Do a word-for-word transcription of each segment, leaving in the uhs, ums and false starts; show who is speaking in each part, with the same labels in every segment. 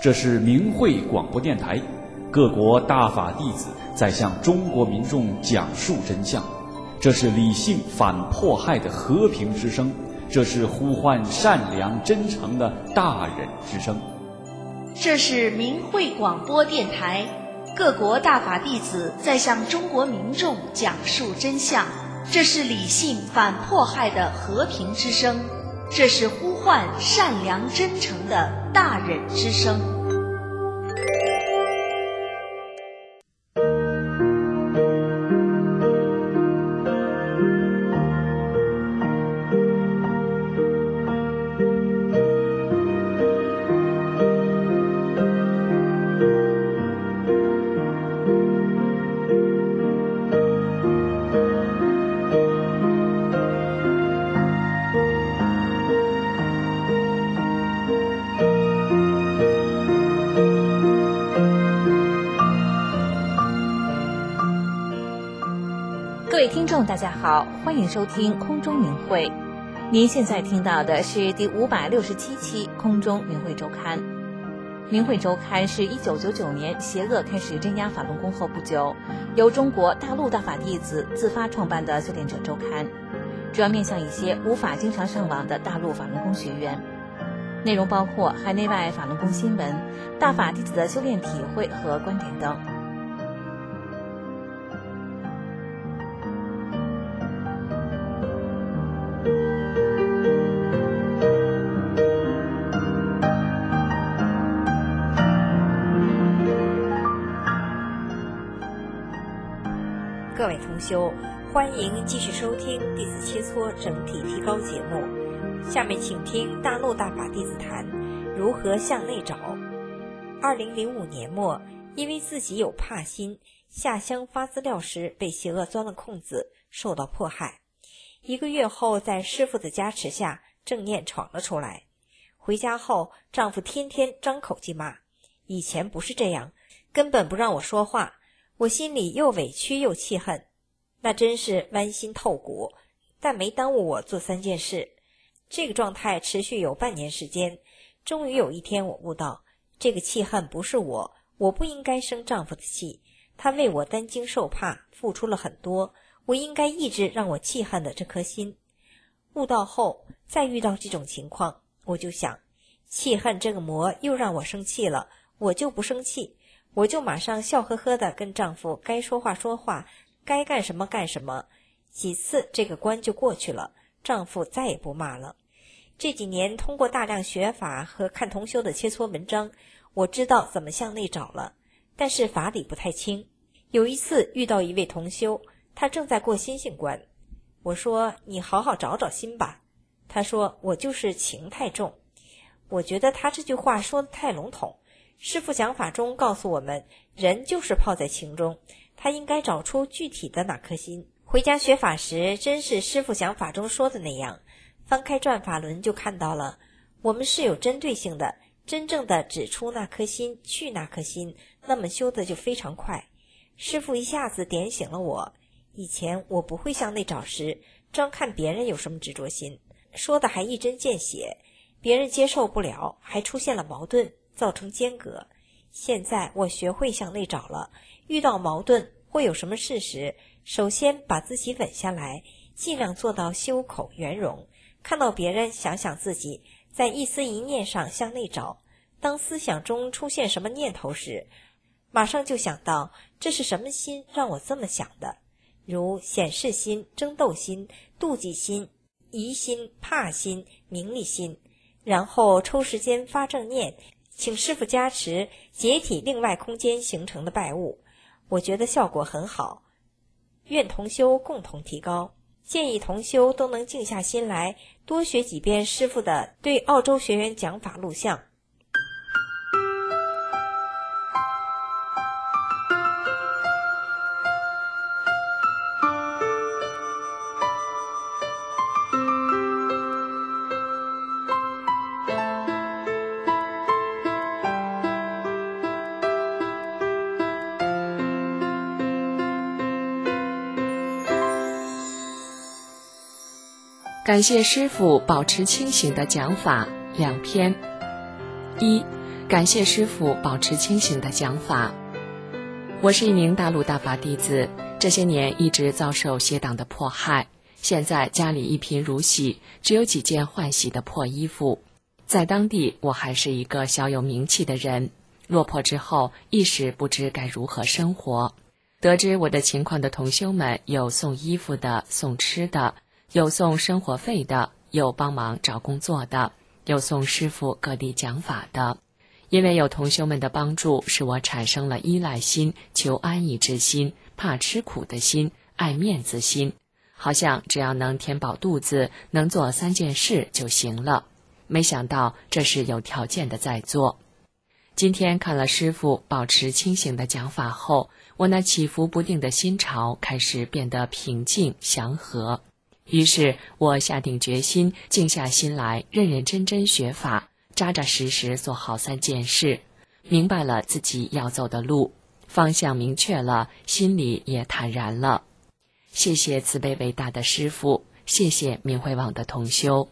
Speaker 1: 这是明慧广播电台，各国大法弟子在向中国民众讲述真相。这是理性反迫害的和平之声，这是呼唤善良真诚的大忍之声。
Speaker 2: 这是明慧广播电台，各国大法弟子在向中国民众讲述真相。这是理性反迫害的和平之声，这是呼唤善良真诚的大忍之声。
Speaker 3: 各位听众大家好，欢迎收听空中明慧。您现在听到的是第五百六十七期空中明慧周刊。明慧周刊是一九九九年邪恶开始镇压法轮功后不久，由中国大陆大法弟子自发创办的修炼者周刊，主要面向一些无法经常上网的大陆法轮功学员。内容包括海内外法轮功新闻、大法弟子的修炼体会和观点等。
Speaker 4: 各位同修，欢迎继续收听弟子切磋整体提高节目。下面请听大陆大法弟子谈如何向内找。二零零五年末，因为自己有怕心，下乡发资料时被邪恶钻了空子，受到迫害。一个月后，在师父的加持下，正念闯了出来。回家后，丈夫天天张口即骂，以前不是这样，根本不让我说话。我心里又委屈又气恨，那真是剜心透骨，但没耽误我做三件事。这个状态持续有半年时间，终于有一天我悟到，这个气恨不是我，我不应该生丈夫的气，他为我担惊受怕，付出了很多，我应该抑制让我气恨的这颗心。悟到后，再遇到这种情况，我就想，气恨这个魔又让我生气了，我就不生气。我就马上笑呵呵地跟丈夫该说话说话，该干什么干什么。几次这个关就过去了，丈夫再也不骂了。这几年通过大量学法和看同修的切磋文章，我知道怎么向内找了，但是法理不太清。有一次遇到一位同修，他正在过心性关，我说你好好找找心吧。他说我就是情太重。我觉得他这句话说得太笼统。师父讲法中告诉我们，人就是泡在情中，他应该找出具体的那颗心。回家学法时，真是师父讲法中说的那样，翻开转法轮就看到了，我们是有针对性的，真正的指出那颗心，去那颗心，那么修的就非常快。师父一下子点醒了我，以前我不会向内找时，专看别人有什么执着心，说的还一针见血，别人接受不了，还出现了矛盾，造成间隔。现在我学会向内找了，遇到矛盾或有什么事时，首先把自己稳下来，尽量做到修口圆融，看到别人想想自己，在一思一念上向内找。当思想中出现什么念头时，马上就想到这是什么心让我这么想的，如显示心、争斗心、妒忌心、疑心、怕心、名利心，然后抽时间发正念，请师父加持解体另外空间形成的败物，我觉得效果很好。愿同修共同提高，建议同修都能静下心来，多学几遍师父的对澳洲学员讲法录像。
Speaker 5: 感谢师父保持清醒的讲法两篇。一、 感谢师父保持清醒的讲法。我是一名大陆大法弟子，这些年一直遭受邪党的迫害，现在家里一贫如洗，只有几件换洗的破衣服。在当地我还是一个小有名气的人，落魄之后一时不知该如何生活。得知我的情况的同修们，有送衣服的，送吃的，有送生活费的，有帮忙找工作的，有送师父各地讲法的。因为有同修们的帮助，使我产生了依赖心、求安逸之心、怕吃苦的心、爱面子心，好像只要能填饱肚子，能做三件事就行了。没想到这是有条件的在做。今天看了师父保持清醒的讲法后，我那起伏不定的心潮开始变得平静祥和。于是我下定决心，静下心来，认认真真学法，扎扎实实做好三件事，明白了自己要走的路，方向明确了，心里也坦然了。谢谢慈悲伟大的师父，谢谢明慧网的同修。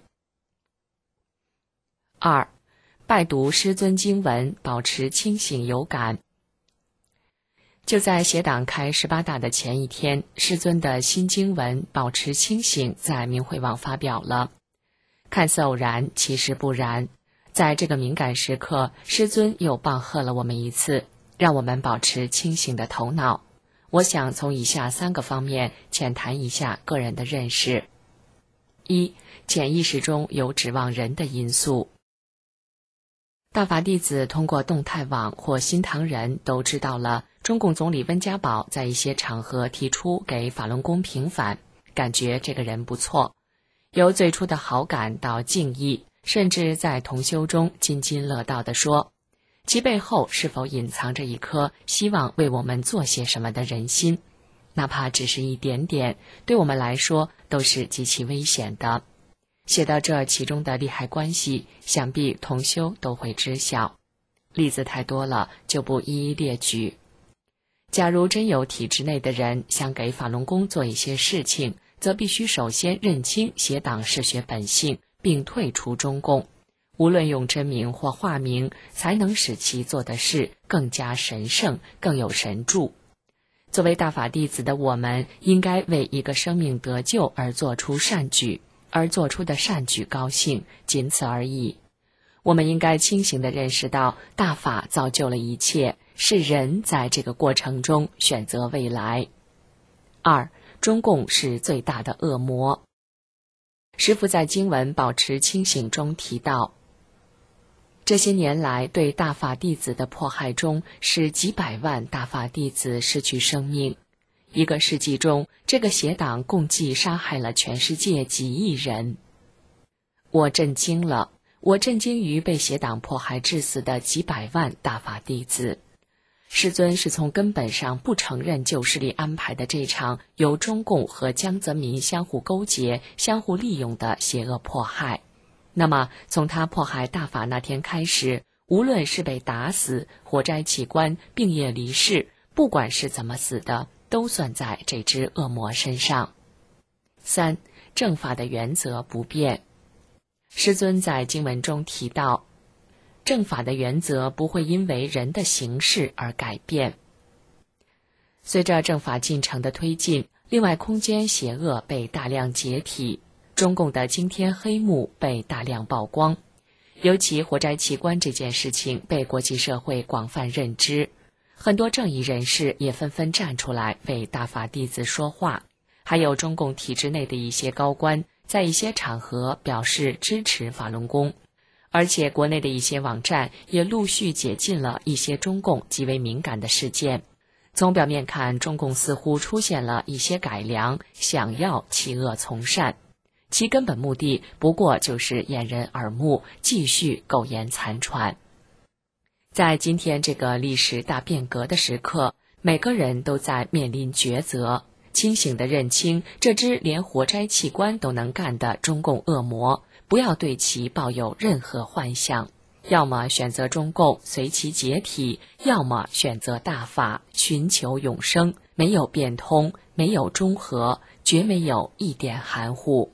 Speaker 5: 二，拜读师尊经文，保持清醒有感。就在邪党开十八大的前一天，师尊的新经文《保持清醒》在明慧网发表了。看似偶然，其实不然。在这个敏感时刻，师尊又棒喝了我们一次，让我们保持清醒的头脑。我想从以下三个方面浅谈一下个人的认识。一，潜意识中有指望人的因素。大法弟子通过动态网或新唐人都知道了中共总理温家宝在一些场合提出给法轮功平反，感觉这个人不错，由最初的好感到敬意，甚至在同修中津津乐道地说，其背后是否隐藏着一颗希望为我们做些什么的人心，哪怕只是一点点，对我们来说都是极其危险的。写到这其中的利害关系，想必同修都会知晓，例子太多了，就不一一列举。假如真有体制内的人想给法轮功做一些事情，则必须首先认清邪党嗜血本性，并退出中共，无论用真名或化名，才能使其做的事更加神圣，更有神助。作为大法弟子的我们，应该为一个生命得救而做出善举，而做出的善举高兴，仅此而已。我们应该清醒地认识到，大法造就了一切，是人在这个过程中选择未来。二，中共是最大的恶魔。师父在经文《保持清醒》中提到，这些年来对大法弟子的迫害中，使几百万大法弟子失去生命。一个世纪中，这个邪党共计杀害了全世界几亿人。我震惊了，我震惊于被邪党迫害致死的几百万大法弟子。师尊是从根本上不承认旧势力安排的这场由中共和江泽民相互勾结、相互利用的邪恶迫害。那么，从他迫害大法那天开始，无论是被打死、活摘器官、病夜离世，不管是怎么死的，都算在这只恶魔身上。三，正法的原则不变。师尊在经文中提到，正法的原则不会因为人的形式而改变。随着正法进程的推进，另外空间邪恶被大量解体，中共的惊天黑幕被大量曝光，尤其活摘器官这件事情被国际社会广泛认知，很多正义人士也纷纷站出来为大法弟子说话，还有中共体制内的一些高官在一些场合表示支持法轮功，而且国内的一些网站也陆续解禁了一些中共极为敏感的事件。从表面看，中共似乎出现了一些改良，想要弃恶从善，其根本目的不过就是掩人耳目，继续苟延残喘。在今天这个历史大变革的时刻，每个人都在面临抉择，清醒地认清这只连活摘器官都能干的中共恶魔，不要对其抱有任何幻想，要么选择中共随其解体，要么选择大法寻求永生，没有变通，没有中和，绝没有一点含糊。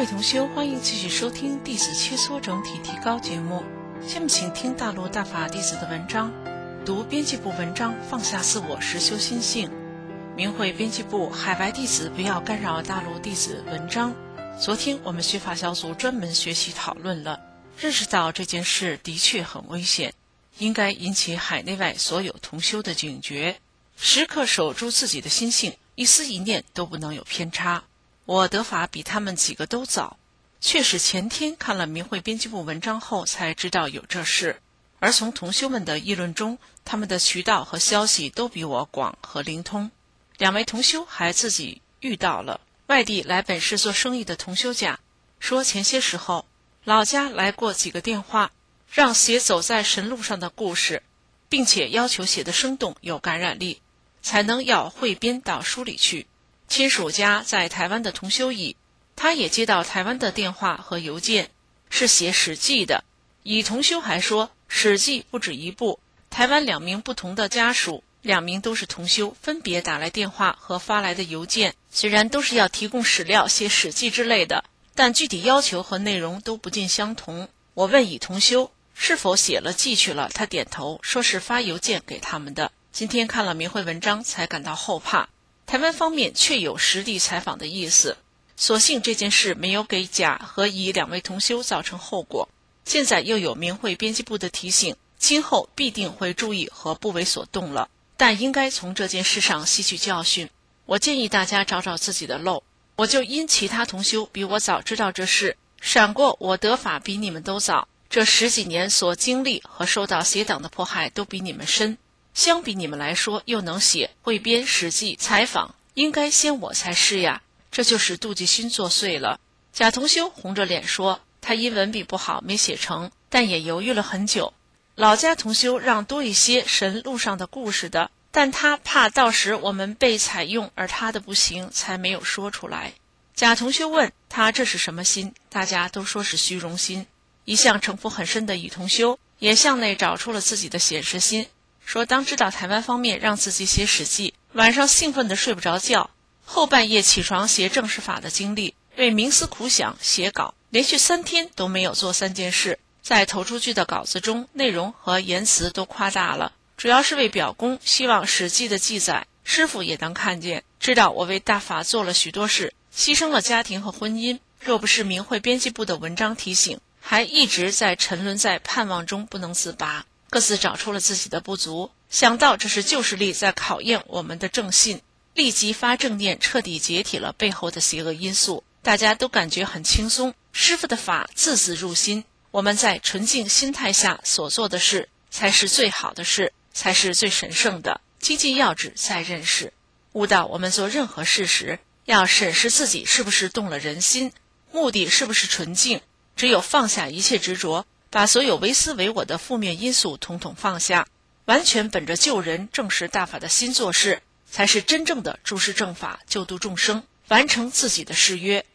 Speaker 6: 位同修，欢迎继续收听弟子切磋整体提高节目。下面请听大陆大法弟子的文章，读编辑部文章，放下自我，实修心性。明慧编辑部海外弟子不要干扰大陆弟子文章。昨天我们学法小组专门学习讨论了，认识到这件事的确很危险，应该引起海内外所有同修的警觉，时刻守住自己的心性，一丝一念都不能有偏差。我得法比他们几个都早，确实前天看了明慧编辑部文章后才知道有这事，而从同修们的议论中，他们的渠道和消息都比我广和灵通。两位同修还自己遇到了外地来本市做生意的同修甲，说前些时候老家来过几个电话，让写走在神路上的故事，并且要求写得生动有感染力，才能要汇编到书里去。亲属家在台湾的同修乙，他也接到台湾的电话和邮件，是写史记的。乙同修还说史记不止一部，台湾两名不同的家属，两名都是同修，分别打来电话和发来的邮件，虽然都是要提供史料写史记之类的，但具体要求和内容都不尽相同。我问乙同修是否写了寄去了，他点头说是发邮件给他们的。今天看了明慧文章才感到后怕，台湾方面确有实地采访的意思，所幸这件事没有给甲和乙两位同修造成后果。现在又有明慧编辑部的提醒，今后必定会注意和不为所动了，但应该从这件事上吸取教训。我建议大家找找自己的漏，我就因其他同修比我早知道这事，闪过我得法比你们都早，这十几年所经历和受到邪党的迫害都比你们深，相比你们来说又能写汇编史记采访，应该先我才是呀，这就是妒忌心作祟了。贾同修红着脸说他因文笔不好没写成，但也犹豫了很久。老家同修让多一些神路上的故事的，但他怕到时我们被采用而他的不行，才没有说出来。贾同修问他这是什么心，大家都说是虚荣心。一向城府很深的乙同修也向内找出了自己的显示心，说当知道台湾方面让自己写史记，晚上兴奋得睡不着觉，后半夜起床写正史法的经历，为冥思苦想写稿，连续三天都没有做三件事，在投出去的稿子中内容和言辞都夸大了，主要是为表功，希望史记的记载师父也能看见，知道我为大法做了许多事，牺牲了家庭和婚姻，若不是明慧编辑部的文章提醒，还一直在沉沦在盼望中不能自拔，各自找出了自己的不足，想到这是旧势力在考验我们的正信，立即发正念，彻底解体了背后的邪恶因素，大家都感觉很轻松，师父的法字字入心，我们在纯净心态下所做的事才是最好的事，才是最神圣的。精进要旨在认识，悟到我们做任何事时要审视自己是不是动了人心，目的是不是纯净，只有放下一切执着，把所有唯私唯我的负面因素统统放下，完全本着救人正视大法的心做事，才是真正的注释正法，救度众生，完成自己的誓约。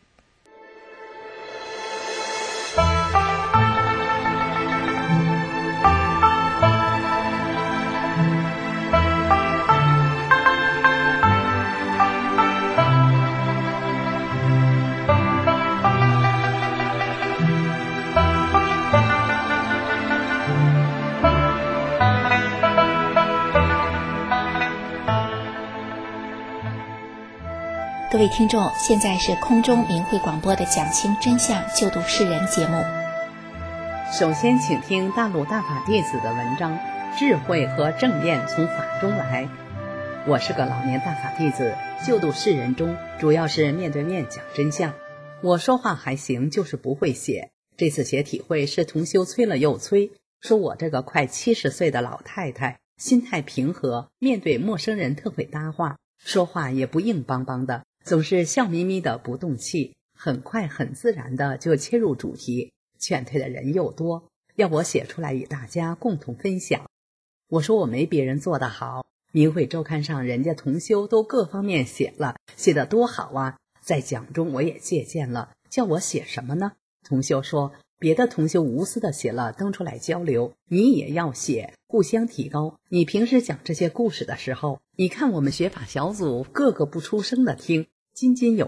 Speaker 7: 各位听众，现在是空中明慧广播的讲清真相救度世人节目。
Speaker 8: 首先请听大陆大法弟子的文章，智慧和正念从法中来。我是个老年大法弟子，救度世人中主要是面对面讲真相。我说话还行，就是不会写。这次写体会是同修催了又催，说我这个快七十岁的老太太心态平和，面对陌生人特会搭话，说话也不硬邦邦的，总是笑眯眯的不动气，很快很自然的就切入主题，劝退的人又多，要我写出来与大家共同分享。我说我没别人做得好，明慧周刊上人家同修都各方面写了，写得多好啊，在讲中我也借鉴了，叫我写什么呢？同修说别的同修无私的写了登出来交流，你也要写，互相提高。你平时讲这些故事的时候，你看我们学法小组个个不出声的听，津津有味，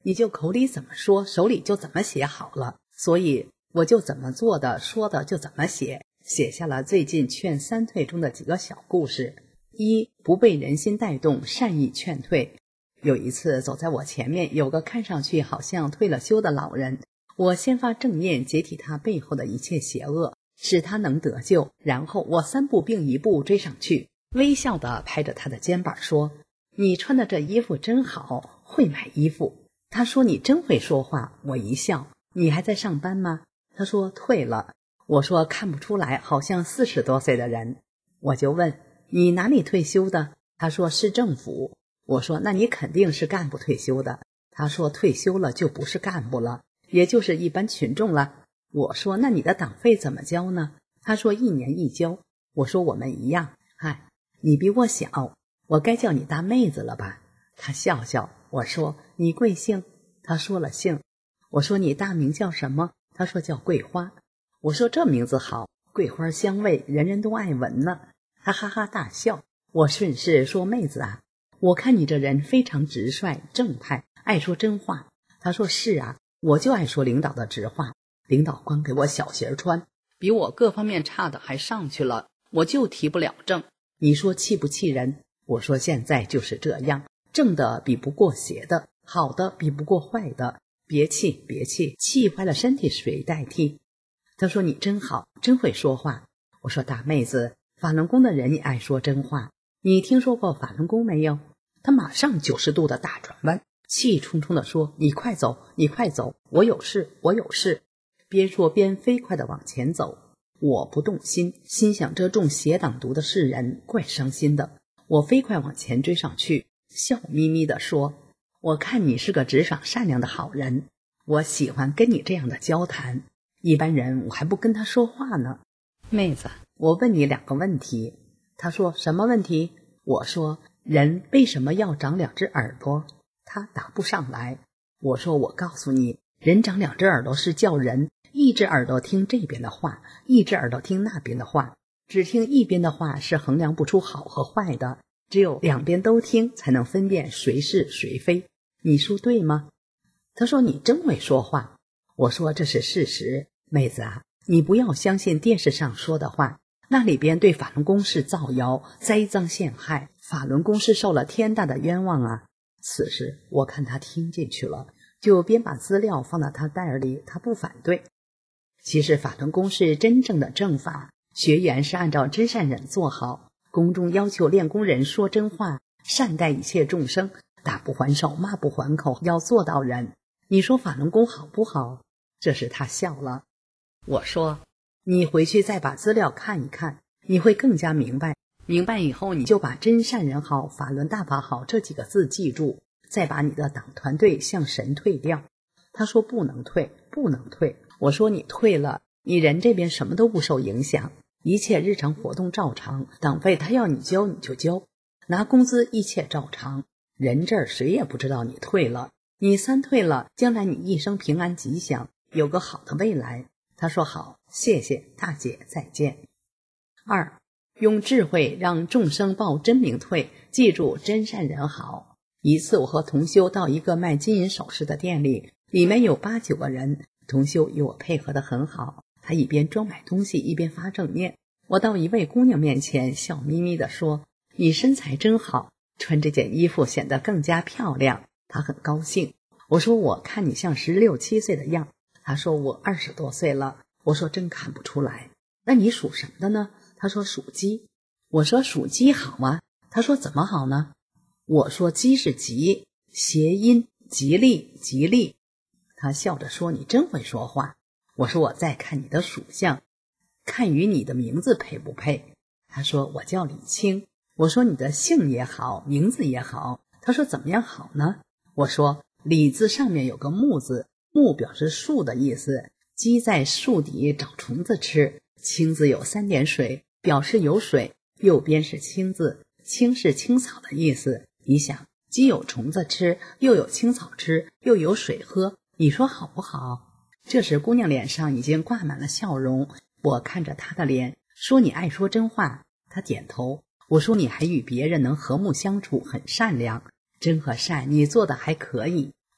Speaker 8: 你就口里怎么说，手里就怎么写好了，所以我就怎么做的，说的就怎么写，写下了最近劝三退中的几个小故事。一，不被人心带动，善意劝退。有一次走在我前面有个看上去好像退了休的老人，我先发正念，解体他背后的一切邪恶，使他能得救，然后我三步并一步追上去，微笑地拍着他的肩膀说，你穿的这衣服真好，会买衣服。他说，你真会说话。我一笑，你还在上班吗？他说退了。我说看不出来，好像四十多岁的人。我就问，你哪里退休的？他说市政府。我说那你肯定是干部退休的。他说退休了就不是干部了，也就是一般群众了。我说那你的党费怎么交呢？他说一年一交。我说我们一样。嗨，你比我小，我该叫你大妹子了吧？他笑笑。我说你贵姓？他说了姓。我说你大名叫什么？他说叫桂花。我说这名字好，桂花香味，人人都爱闻呢。他哈哈大笑。我顺势说，妹子啊，我看你这人非常直率正派，爱说真话。他说是啊，我就爱说领导的直话。领导光给我小鞋穿，比我各方面差的还上去了，我就提不了正。你说气不气人？我说现在就是这样，正的比不过邪的，好的比不过坏的。别气别气，气坏了身体谁代替？他说你真好，真会说话。我说大妹子，法轮功的人也爱说真话，你听说过法轮功没有？他马上九十度的大转弯，气冲冲地说，你快走你快走，我有事我有事。边说边飞快地往前走。我不动心，心想这中邪党毒的世人怪伤心的。我飞快往前追上去，笑眯眯地说，我看你是个直爽善良的好人，我喜欢跟你这样的交谈，一般人我还不跟他说话呢。妹子，我问你两个问题。他说什么问题？我说人为什么要长两只耳朵？他答不上来。我说我告诉你，人长两只耳朵是叫人一只耳朵听这边的话，一只耳朵听那边的话，只听一边的话是衡量不出好和坏的，只有两边都听才能分辨谁是谁非。你说对吗？他说你真会说话。我说这是事实。妹子啊，你不要相信电视上说的话，那里边对法轮功是造谣栽赃陷害，法轮功是受了天大的冤枉啊。此时我看他听进去了，就边把资料放到他袋里，他不反对。其实法轮功是真正的正法，学员是按照真善忍做好，宫中要求练功人说真话，善待一切众生，打不还手骂不还口，要做到人。你说法轮功好不好？这时他笑了。我说你回去再把资料看一看，你会更加明白。明白以后你就把真善人好，法轮大法好这几个字记住，再把你的党团队向神退掉。他说不能退不能退。我说你退了，你人这边什么都不受影响，一切日常活动照常，党费他要你交你就交，拿工资一切照常，人这儿谁也不知道你退了。你三退了，将来你一生平安吉祥，有个好的未来。他说好，谢谢大姐，再见。二，用智慧让众生报真名退，记住真善人好。一次我和同修到一个卖金银首饰的店里，里面有八九个人，同修与我配合得很好，他一边装买东西一边发正念。我到一位姑娘面前，笑眯眯地说，你身材真好，穿这件衣服显得更加漂亮。她很高兴。我说我看你像十六七岁的样。她说我二十多岁了。我说真看不出来。那你属什么的呢？她说属鸡。我说属鸡好啊。她说怎么好呢？我说鸡是吉，谐音吉利吉利。她笑着说你真会说话。我说我再看你的属相，看与你的名字配不配。她说我叫李青。我说你的姓也好，名字也好。她说怎么样好呢？我说李字上面有个木字，木表示树的意思，鸡在树底找虫子吃，青字有三点水，表示有水，右边是青字，青是青草的意思。你想鸡有虫子吃，又有青草吃，又有水喝，你说好不好？这时姑娘脸上已经挂满了笑容，我看着她的脸说你爱说真话。她点头。我说你还与别人能和睦相处，很善良。真和善你做的还可以。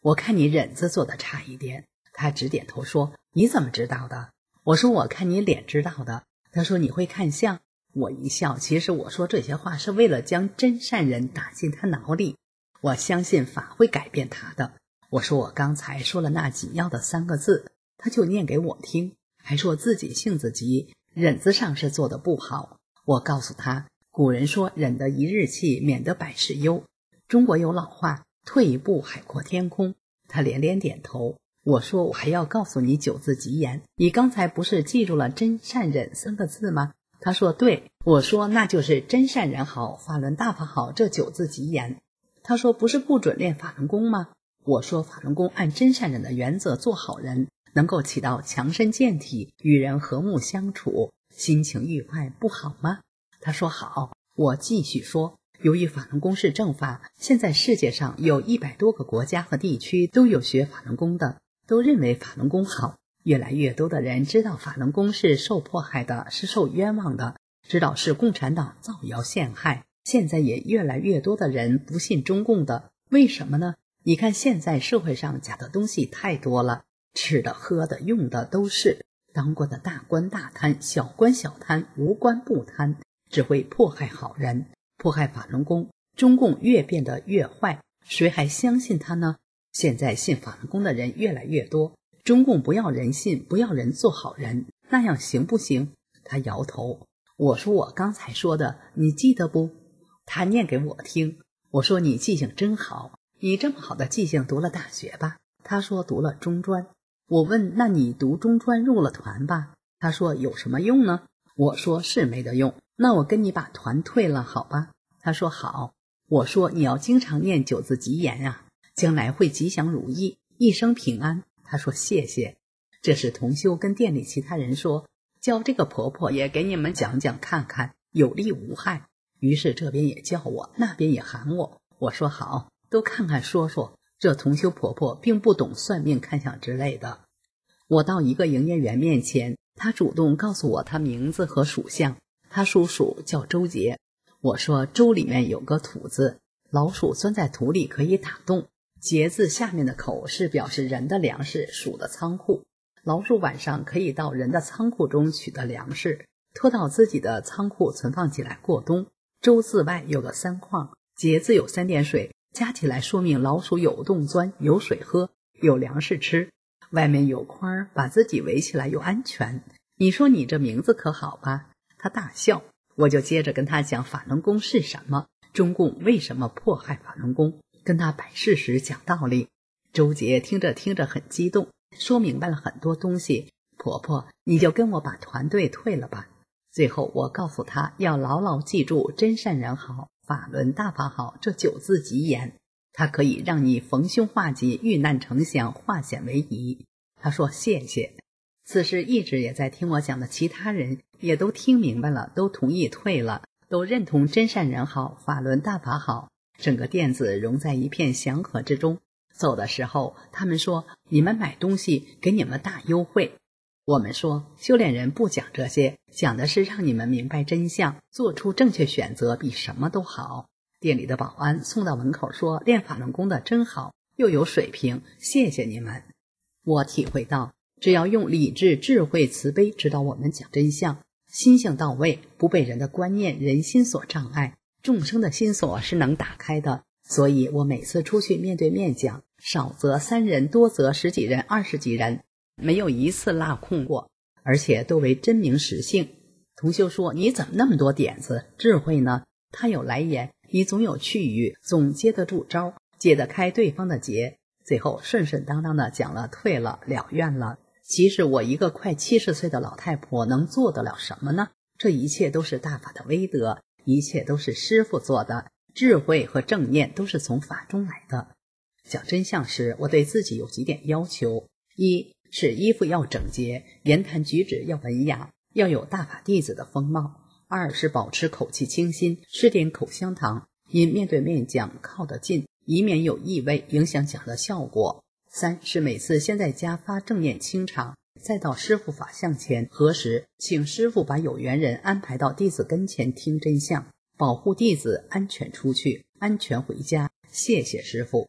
Speaker 8: 我看你忍字做的差一点。他直点头说，你怎么知道的？我说我看你脸知道的。他说你会看相。我一笑，其实我说这些话是为了将真善人打进他脑里，我相信法会改变他的。我说我刚才说了那紧要的三个字，他就念给我听，还说自己性子急，忍字上是做得不好。我告诉他，古人说忍得一日气，免得百事忧。中国有老话，退一步海阔天空。他连连点头。我说我还要告诉你九字吉言，你刚才不是记住了真善忍三个字吗？他说对。我说那就是真善人好，法轮大法好这九字吉言。他说不是不准练法轮功吗？我说法轮功按真善忍的原则做好人，能够起到强身健体，与人和睦相处，心情愉快，不好吗？他说好。我继续说，由于法轮功是正法，现在世界上有一百多个国家和地区都有学法轮功的，都认为法轮功好。越来越多的人知道法轮功是受迫害的，是受冤枉的，知道是共产党造谣陷害。现在也越来越多的人不信中共的，为什么呢？你看现在社会上假的东西太多了，吃的喝的用的都是，当官的大官大贪，小官小贪，无官不贪，只会迫害好人，迫害法轮功。中共越变得越坏，谁还相信他呢？现在信法轮功的人越来越多，中共不要人信，不要人做好人，那样行不行？他摇头。我说我刚才说的你记得不？他念给我听。我说你记性真好，你这么好的记性读了大学吧？他说读了中专。我问那你读中专入了团吧？他说有什么用呢？我说是没得用，那我跟你把团退了好吧？他说好。我说你要经常念九字吉言啊，将来会吉祥如意，一生平安。他说谢谢。这时同修跟店里其他人说，叫这个婆婆也给你们讲讲看看，有利无害。于是这边也叫我，那边也喊我。我说好，都看看说说。这同修婆婆并不懂算命看相之类的。我到一个营业员面前，他主动告诉我他名字和属相。他属鼠，叫周杰。我说周里面有个土字，老鼠钻在土里可以打洞，节字下面的口是表示人的粮食，鼠的仓库。老鼠晚上可以到人的仓库中取得粮食，拖到自己的仓库存放起来过冬。周字外有个三矿，节字有三点水，加起来说明老鼠有洞钻，有水喝，有粮食吃。外面有框，把自己围起来又安全。你说你这名字可好吧？他大笑。我就接着跟他讲法轮功是什么，中共为什么迫害法轮功，跟他摆事实讲道理。周杰听着听着很激动，说明白了很多东西。婆婆，你就跟我把团队退了吧。最后我告诉他要牢牢记住真善人好，法轮大法好这九字吉言，它可以让你逢凶化吉，遇难成祥，化险为夷。他说谢谢。此时一直也在听我讲的其他人也都听明白了，都同意退了，都认同真善人好，法轮大法好。整个店子融在一片祥和之中。走的时候他们说，你们买东西给你们大优惠。我们说修炼人不讲这些，讲的是让你们明白真相，做出正确选择比什么都好。店里的保安送到门口说，练法轮功的真好，又有水平，谢谢你们。我体会到，只要用理智、智慧、慈悲指导我们讲真相，心性到位，不被人的观念、人心所障碍，众生的心锁是能打开的。所以我每次出去面对面讲，少则三人，多则十几人、二十几人，没有一次落空过，而且都为真名实姓。同修说，你怎么那么多点子智慧呢？他有来言，你总有趣语，总接得住招，解得开对方的结。最后顺顺当当的讲了，退了，了愿了。其实我一个快七十岁的老太婆能做得了什么呢？这一切都是大法的威德，一切都是师父做的，智慧和正念都是从法中来的。讲真相时，我对自己有几点要求：一是衣服要整洁，言谈举止要文雅，要有大法弟子的风貌；二是保持口气清新，吃点口香糖，因面对面讲靠得近，以免有异味影响讲的效果；三是每次先在家发正念清场，再到师父法像前核实，请师父把有缘人安排到弟子跟前听真相，保护弟子安全出去，安全回家。谢谢师父。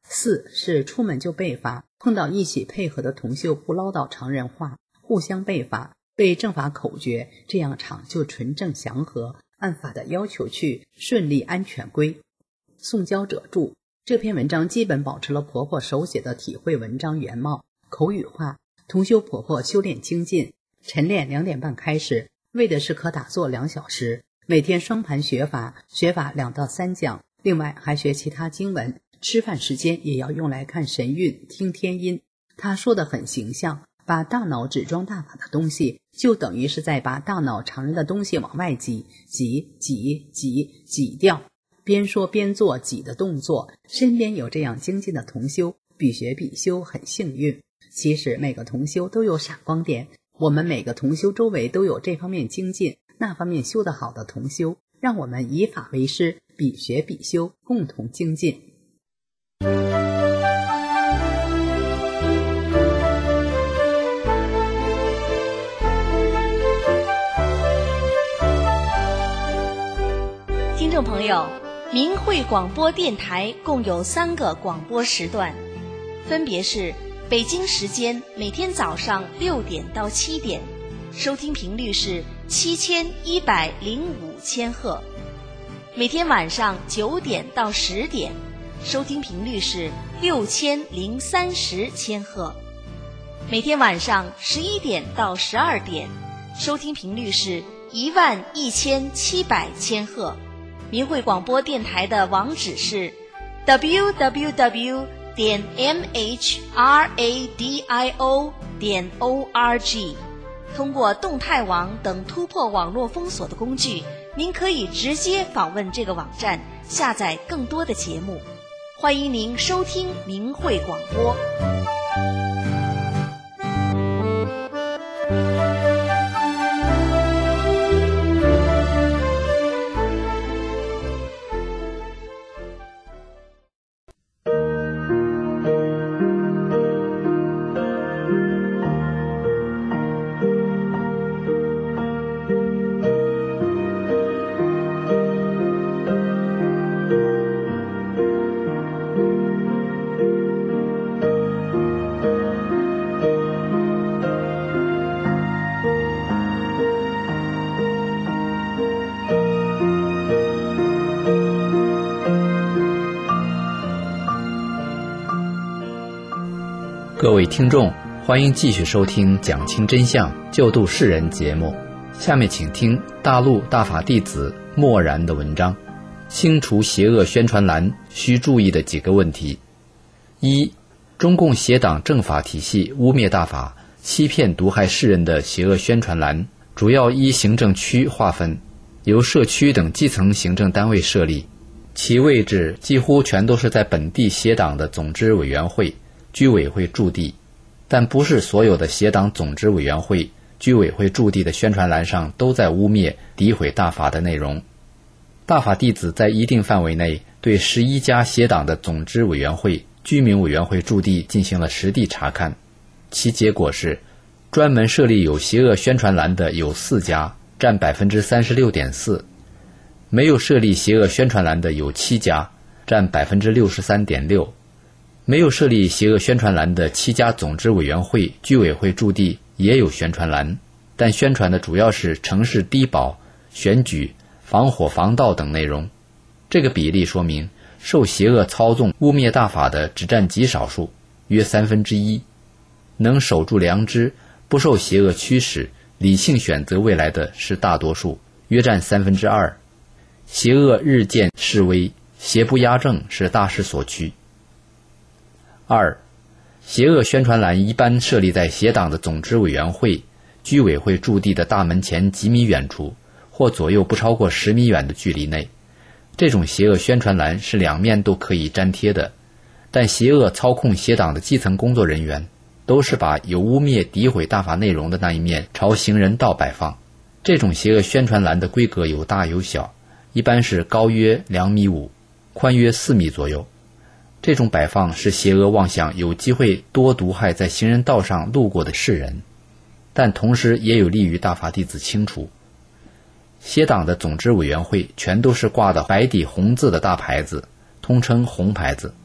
Speaker 8: 四是出门就被罚，碰到一起配合的同修不唠叨常人话，互相被罚，被正法口诀，这样场就纯正祥和，按法的要求去，顺利安全归。宋教者注：这篇文章基本保持了婆婆手写的体会文章原貌，口语化。同修婆婆修炼精进，晨练两点半开始，为的是可打坐两小时，每天双盘学法，学法两到三讲，另外还学其他经文。吃饭时间也要用来看神韵，听天音。他说得很形象，把大脑只装大法的东西，就等于是在把大脑常人的东西往外挤，挤挤挤挤掉。边说边做挤的动作，身边有这样精进的同修，比学比修很幸运。其实每个同修都有闪光点，我们每个同修周围都有这方面精进、那方面修得好的同修，让我们以法为师，比学比修，共同精进。
Speaker 2: 听众朋友，明慧广播电台共有三个广播时段，分别是北京时间每天早上六点到七点，收听频率是七千一百零五千赫；每天晚上九点到十点，收听频率是六千零三十千赫；每天晚上十一点到十二点，收听频率是一万一千七百千赫。明慧广播电台的网址是 double u double u double u 点 m h r a d i o 点 o r g。通过动态网等突破网络封锁的工具，您可以直接访问这个网站，下载更多的节目。欢迎您收听明慧广播。
Speaker 9: 各位听众，欢迎继续收听讲清真相救度世人节目。下面请听大陆大法弟子默然的文章，清除邪恶宣传栏需注意的几个问题。一、中共邪党政法体系污蔑大法、欺骗毒害世人的邪恶宣传栏，主要依行政区划分，由社区等基层行政单位设立，其位置几乎全都是在本地邪党的总支委员会、居委会驻地，但不是所有的邪党总支委员会、居委会驻地的宣传栏上都在污蔑、诋毁大法的内容。大法弟子在一定范围内对十一家邪党的总支委员会、居民委员会驻地进行了实地查看，其结果是，专门设立有邪恶宣传栏的有四家，占 百分之三十六点四， 没有设立邪恶宣传栏的有七家，占 百分之六十三点六。没有设立邪恶宣传栏的七家总支委员会、居委会驻地也有宣传栏，但宣传的主要是城市低保、选举、防火防盗等内容。这个比例说明，受邪恶操纵污蔑大法的只占极少数，约三分之一。能守住良知，不受邪恶驱使，理性选择未来的是大多数，约占三分之二。邪恶日渐式微，邪不压正是大势所趋。二、邪恶宣传栏一般设立在邪党的总支委员会、居委会驻地的大门前几米远处，或左右不超过十米远的距离内。这种邪恶宣传栏是两面都可以粘贴的，但邪恶操控邪党的基层工作人员都是把有污蔑诋毁大法内容的那一面朝行人道摆放。这种邪恶宣传栏的规格有大有小，一般是高约两米五，宽约四米左右。这种摆放是邪恶妄想有机会多毒害在行人道上路过的世人，但同时也有利于大法弟子清除。邪党的总支委员会全都是挂的白底红字的大牌子，通称红牌子。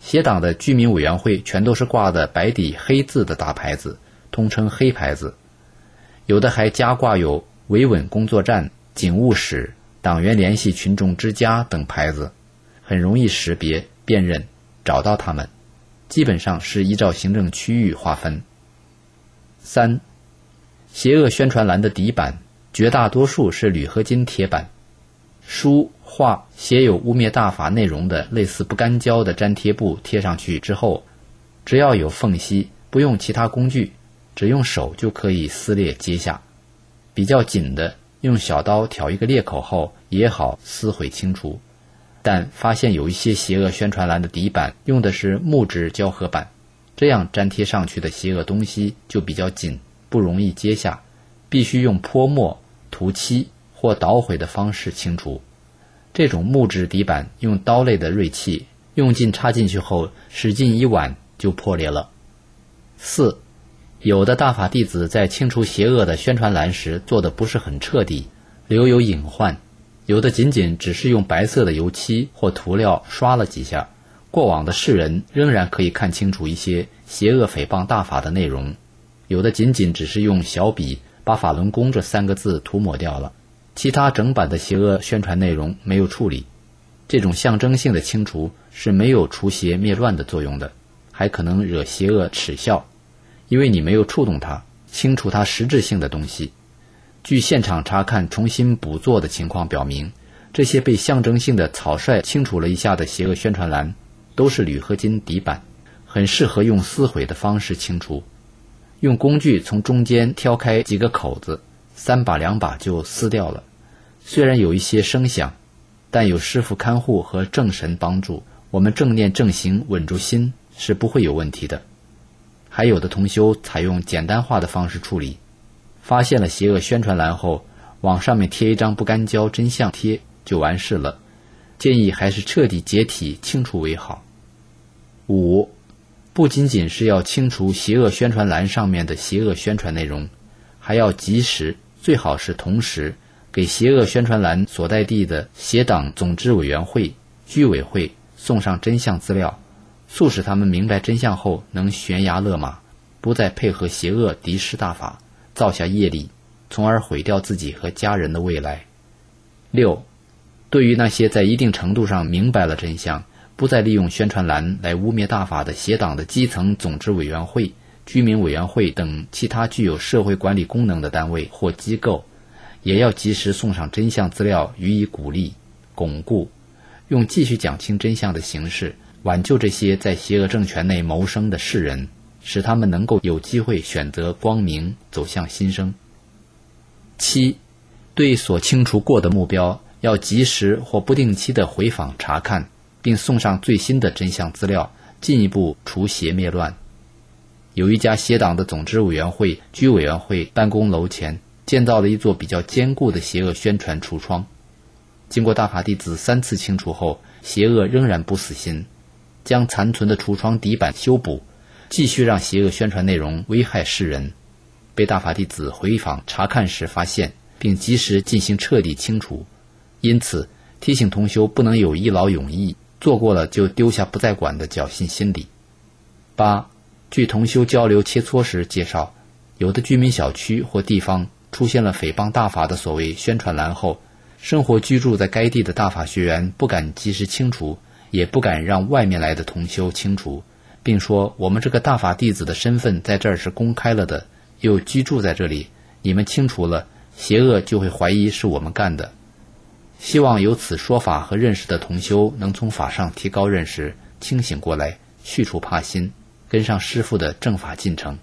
Speaker 9: 邪党的居民委员会全都是挂的白底黑字的大牌子，通称黑牌子，有的还加挂有维稳工作站、警务室、党员联系群众之家等牌子，很容易识别辨认找到他们，基本上是依照行政区域划分。三、邪恶宣传栏的底板绝大多数是铝合金铁板，书画写有污蔑大法内容的类似不干胶的粘贴布贴上去之后，只要有缝隙，不用其他工具，只用手就可以撕裂揭下。比较紧的，用小刀挑一个裂口后也好撕毁清除。但发现有一些邪恶宣传栏的底板用的是木质胶合板，这样粘贴上去的邪恶东西就比较紧，不容易揭下，必须用泼墨、涂漆或捣毁的方式清除。这种木质底板用刀类的锐器用劲插进去后，使劲一挽就破裂了。四、有的大法弟子在清除邪恶的宣传栏时做得不是很彻底，留有隐患，有的仅仅只是用白色的油漆或涂料刷了几下，过往的世人仍然可以看清楚一些邪恶诽谤大法的内容，有的仅仅只是用小笔把法轮功这三个字涂抹掉了，其他整版的邪恶宣传内容没有处理。这种象征性的清除是没有除邪灭乱的作用的，还可能惹邪恶耻笑，因为你没有触动它，清除它实质性的东西。据现场查看重新补做的情况表明，这些被象征性的草率清除了一下的邪恶宣传栏都是铝合金底板，很适合用撕毁的方式清除。用工具从中间挑开几个口子，三把两把就撕掉了。虽然有一些声响，但有师父看护和正神帮助，我们正念正行稳住心是不会有问题的。还有的同修采用简单化的方式处理，发现了邪恶宣传栏后，往上面贴一张不干胶真相贴就完事了，建议还是彻底解体清除为好。五、不仅仅是要清除邪恶宣传栏上面的邪恶宣传内容，还要及时，最好是同时给邪恶宣传栏所在地的邪党总支委员会、居委会送上真相资料，促使他们明白真相后能悬崖勒马，不再配合邪恶敌视大法，造下业力，从而毁掉自己和家人的未来。六、对于那些在一定程度上明白了真相，不再利用宣传栏来污蔑大法的邪党的基层总支委员会、居民委员会等其他具有社会管理功能的单位或机构，也要及时送上真相资料予以鼓励、巩固，用继续讲清真相的形式挽救这些在邪恶政权内谋生的世人，使他们能够有机会选择光明，走向新生。七、对所清除过的目标要及时或不定期的回访查看，并送上最新的真相资料，进一步除邪灭乱。有一家邪党的总支委员会、居委员会办公楼前建造了一座比较坚固的邪恶宣传橱窗，经过大法弟子三次清除后，邪恶仍然不死心，将残存的橱窗底板修补，继续让邪恶宣传内容危害世人。被大法弟子回访查看时发现，并及时进行彻底清除。因此提醒同修不能有一劳永逸，做过了就丢下不再管的侥幸心理。八、据同修交流切磋时介绍，有的居民小区或地方出现了诽谤大法的所谓宣传栏后，生活居住在该地的大法学员不敢及时清除，也不敢让外面来的同修清除，并说我们这个大法弟子的身份在这儿是公开了的，又居住在这里，你们清除了，邪恶就会怀疑是我们干的。希望有此说法和认识的同修能从法上提高认识，清醒过来，去除怕心，跟上师父的正法进程。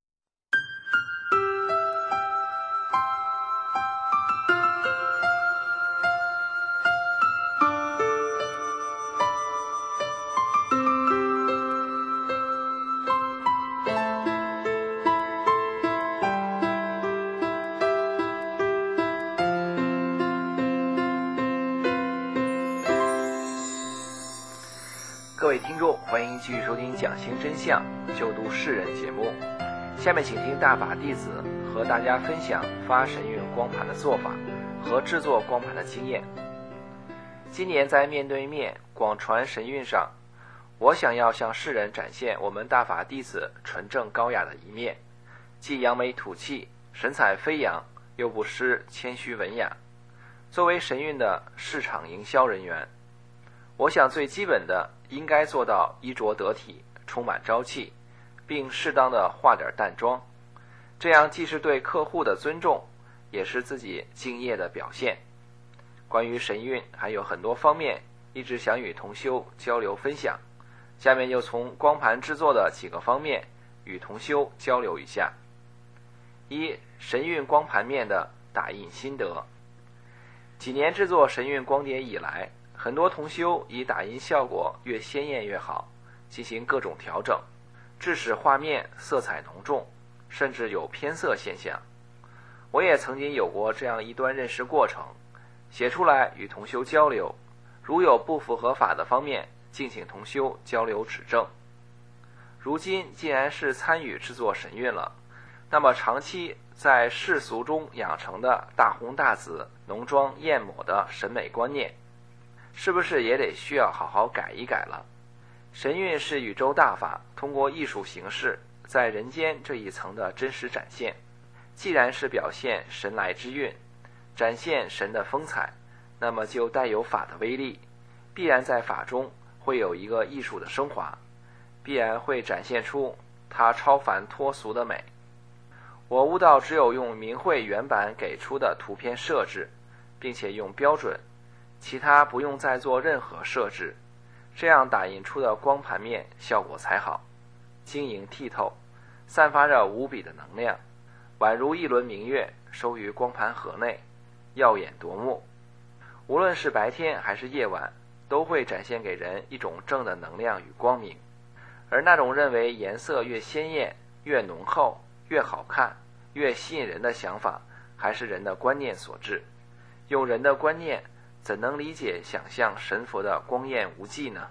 Speaker 10: 各位听众，欢迎继续收听讲清真相救度世人节目。下面请听大法弟子和大家分享发神韵光盘的做法和制作光盘的经验。今年在面对面广传神韵上， 我想要向世人展现我们大法弟子纯正高雅的一面，既扬眉吐气，神采飞扬，又不失谦虚文雅。作为神韵的市场营销人员，我想最基本的应该做到衣着得体，充满朝气，并适当的化点淡妆，这样既是对客户的尊重，也是自己敬业的表现。关于神韵还有很多方面一直想与同修交流分享，下面就从光盘制作的几个方面与同修交流一下。一、神韵光盘面的打印心得。几年制作神韵光碟以来，很多同修以打印效果越鲜艳越好进行各种调整，致使画面色彩浓重，甚至有偏色现象。我也曾经有过这样一段认识过程，写出来与同修交流，如有不符合法的方面，敬请同修交流指正。如今既然是参与制作神韵了，那么长期在世俗中养成的大红大紫、浓妆艳抹的审美观念，是不是也得需要好好改一改了？神韵是宇宙大法通过艺术形式在人间这一层的真实展现，既然是表现神来之韵，展现神的风采，那么就带有法的威力，必然在法中会有一个艺术的升华，必然会展现出它超凡脱俗的美。我悟道只有用明慧原版给出的图片设置，并且用标准，其他不用再做任何设置，这样打印出的光盘面效果才好，晶莹剔透，散发着无比的能量，宛如一轮明月收于光盘盒内，耀眼夺目。无论是白天还是夜晚，都会展现给人一种正的能量与光明。而那种认为颜色越鲜艳、越浓厚、越好看、越吸引人的想法，还是人的观念所致。用人的观念，怎能理解想象神佛的光艳无际呢？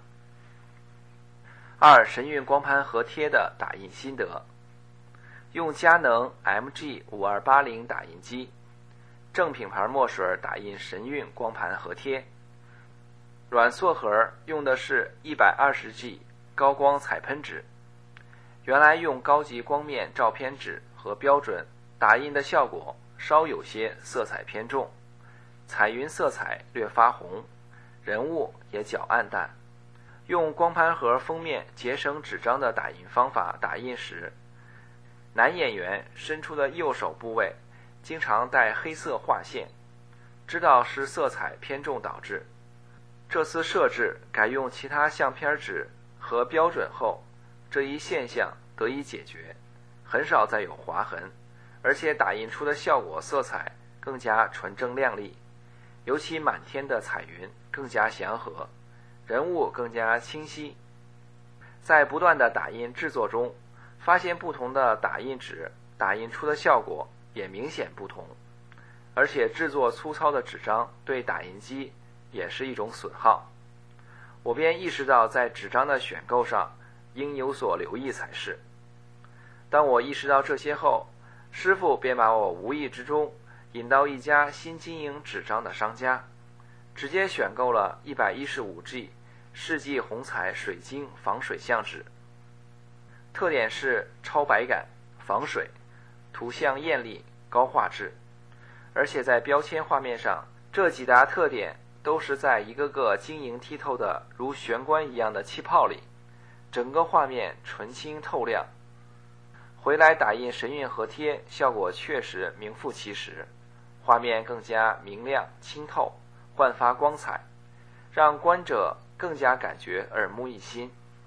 Speaker 10: 二、神韵光盘盒贴的打印心得。用佳能 M G 五二八零 打印机，正品牌墨水打印神韵光盘盒贴。软塑盒用的是 一百二十 G 高光彩喷纸，原来用高级光面照片纸和标准打印的效果稍有些色彩偏重，彩云色彩略发红，人物也较暗淡。用光盘盒封面节省纸张的打印方法打印时，男演员伸出的右手部位经常带黑色划线，知道是色彩偏重导致。这次设置改用其他相片纸和标准后，这一现象得以解决，很少再有划痕，而且打印出的效果色彩更加纯正亮丽，尤其满天的彩云更加祥和，人物更加清晰。在不断的打印制作中，发现不同的打印纸打印出的效果也明显不同，而且制作粗糙的纸张对打印机也是一种损耗。我便意识到在纸张的选购上应有所留意才是。当我意识到这些后，师父便把我无意之中引到一家新经营纸张的商家，直接选购了 一百一十五 G 世纪红彩水晶防水相纸，特点是超白感、防水、图像艳丽、高画质，而且在标签画面上，这几大特点都是在一个个晶莹剔透的如玄关一样的气泡里，整个画面纯清透亮。回来打印神韵盒贴，效果确实名副其实，画面更加明亮清透，焕发光彩，让观者更加感觉耳目一新。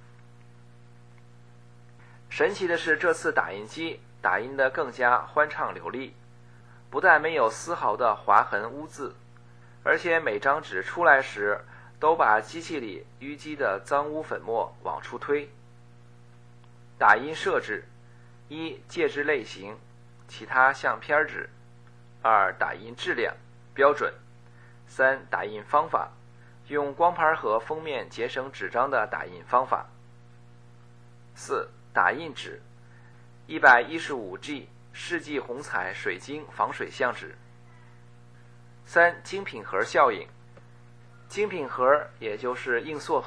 Speaker 10: 神奇的是，这次打印机打印得更加欢畅流利，不但没有丝毫的划痕污渍，而且每张纸出来时都把机器里淤积的脏污粉末往出推。打印设置：一、介质类型，其他相片纸；二、打印质量，标准；三、打印方法，用光盘盒封面节省纸张的打印方法；四、打印纸， 一百一十五 G 世纪红彩水晶防水相纸。三、精品盒效应。精品盒也就是硬塑盒，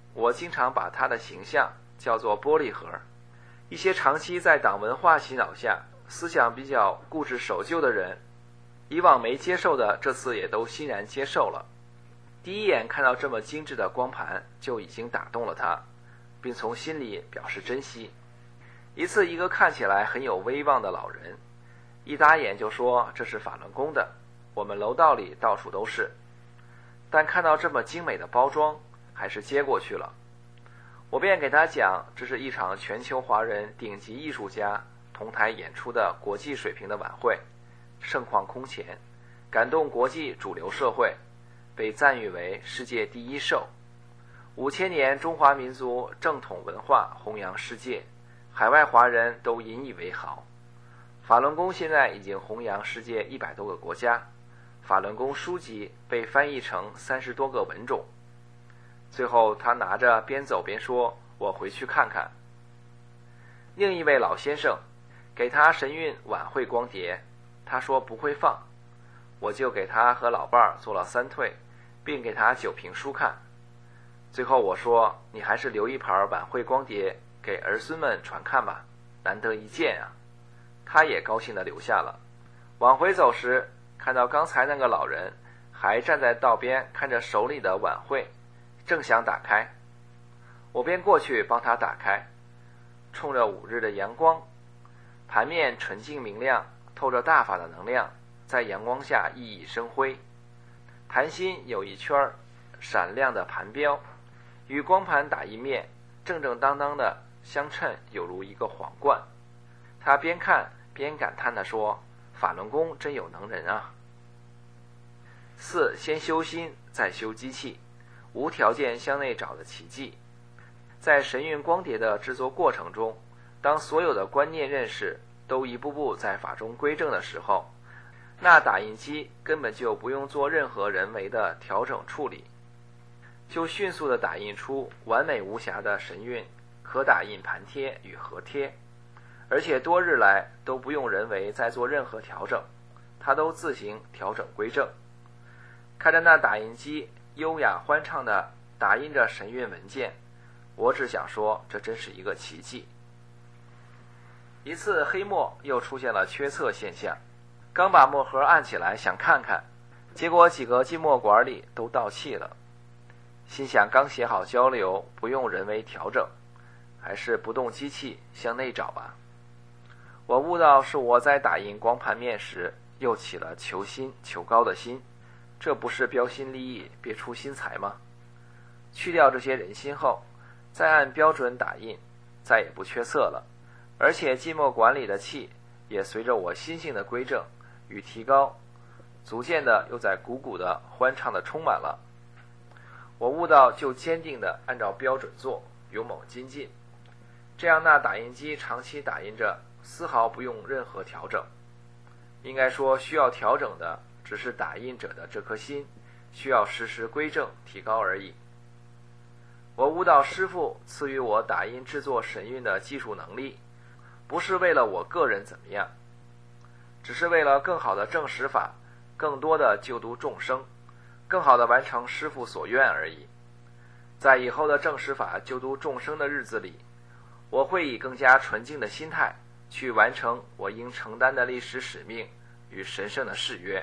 Speaker 10: 我经常把他的形象叫做玻璃盒。一些长期在党文化洗脑下，思想比较固执守旧的人，以往没接受的，这次也都欣然接受了。第一眼看到这么精致的光盘，就已经打动了他，并从心里表示珍惜。一次，一个看起来很有威望的老人，一打眼就说这是法轮功的，我们楼道里到处都是。但看到这么精美的包装，还是接过去了。我便给他讲，这是一场全球华人顶级艺术家同台演出的国际水平的晚会，盛况空前，感动国际主流社会，被赞誉为世界第一秀。五千年中华民族正统文化弘扬世界，海外华人都引以为豪。法轮功现在已经弘扬世界一百多个国家，法轮功书籍被翻译成三十多个文种。最后他拿着边走边说，我回去看看。另一位老先生给他神韵晚会光碟，他说不会放，我就给他和老伴儿做了三退，并给他九评书看。最后我说，你还是留一盘晚会光碟给儿孙们传看吧，难得一见啊。他也高兴地留下了。往回走时，看到刚才那个老人还站在道边看着手里的晚会，正想打开，我便过去帮他打开。冲着午日的阳光，盘面纯净明亮，透着大法的能量，在阳光下熠熠生辉。盘心有一圈闪亮的盘标，与光盘打印面正正当当的相称，有如一个皇冠。他边看边感叹地说，法轮功真有能人啊。四，先修心再修机器，无条件向内找的奇迹。在神韵光碟的制作过程中，当所有的观念认识都一步步在法中归正的时候，那打印机根本就不用做任何人为的调整处理，就迅速地打印出完美无瑕的神韵可打印盘贴与合贴，而且多日来都不用人为再做任何调整，它都自行调整归正。看着那打印机优雅欢畅地打印着神韵文件，我只想说，这真是一个奇迹。一次黑墨又出现了缺测现象，刚把墨盒按起来想看看，结果几个进墨管里都倒气了。心想刚写好交流，不用人为调整，还是不动机器向内找吧。我悟到是我在打印光盘面时又起了求新求高的心，这不是标新立异别出心裁吗？去掉这些人心后，再按标准打印，再也不缺色了，而且浸墨管里的气也随着我心性的归正与提高，逐渐的又在鼓鼓的欢畅的充满了。我悟到就坚定的按照标准做，勇猛精进，这样那打印机长期打印着，丝毫不用任何调整。应该说需要调整的只是打印者的这颗心，需要时时归正提高而已。我悟到师父赐予我打印制作神韵的技术能力，不是为了我个人怎么样，只是为了更好的证实法，更多的救度众生，更好的完成师父所愿而已。在以后的证实法救度众生的日子里，我会以更加纯净的心态去完成我应承担的历史使命与神圣的誓约。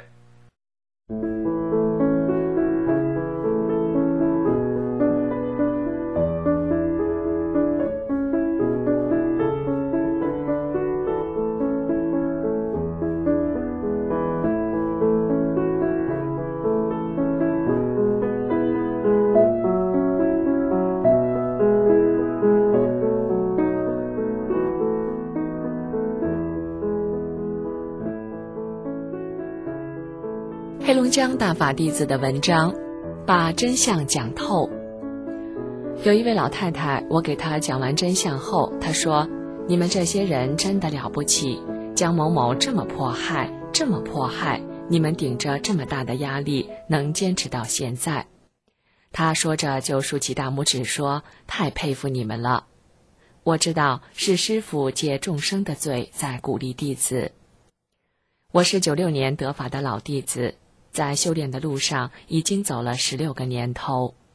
Speaker 5: 黑龙江大法弟子的文章，把真相讲透。有一位老太太，我给她讲完真相后，她说：“你们这些人真的了不起，江某某这么迫害，这么迫害，你们顶着这么大的压力，能坚持到现在。”她说着就竖起大拇指说：“太佩服你们了。”我知道是师父借众生的罪在鼓励弟子。我是九六年得法的老弟子，在修炼的路上已经走了十六个年头。